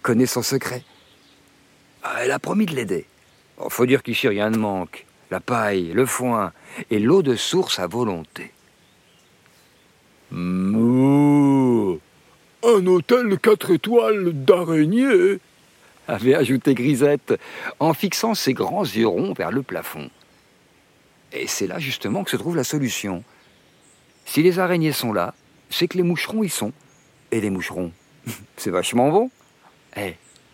connaît son secret. Elle a promis de l'aider. Faut dire qu'ici rien ne manque. La paille, le foin et l'eau de source à volonté. Mouh, un hôtel 4 étoiles d'araignée, avait ajouté Grisette, en fixant ses grands yeux ronds vers le plafond. Et c'est là justement que se trouve la solution. Si les araignées sont là, c'est que les moucherons y sont. Et les moucherons, c'est vachement bon.